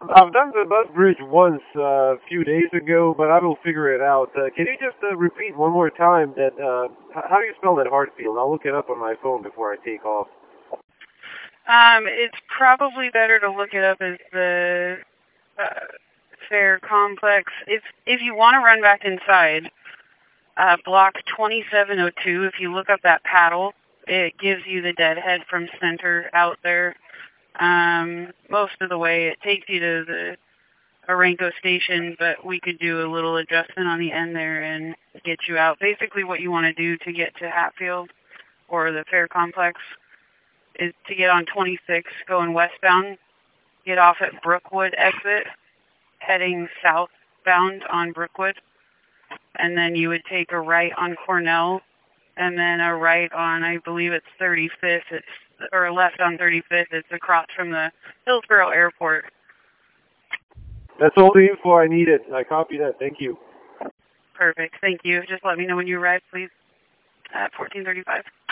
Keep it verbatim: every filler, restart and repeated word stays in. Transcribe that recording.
I've done the bus bridge once uh, a few days ago, but I will figure it out. Uh, can you just uh, repeat one more time that, uh, h- how do you spell that Hartfield? I'll look it up on my phone before I take off. Um, it's probably better to look it up as the uh, Fair Complex. If if you want to run back inside, uh, block twenty-seven oh two, if you look up that paddle, it gives you the deadhead from center out there. Um, most of the way it takes you to the Aranco station, but we could do a little adjustment on the end there and get you out. Basically what you want to do to get to Hatfield or the Fair Complex is to get on twenty-six going westbound, get off at Brookwood exit, heading southbound on Brookwood, and then you would take a right on Cornell, and then a right on, I believe it's thirty-fifth, it's, or a left on thirty-fifth, it's across from the Hillsborough Airport. That's all the info I needed. I copy that. Thank you. Perfect, thank you. Just let me know when you arrive, please, at fourteen thirty-five.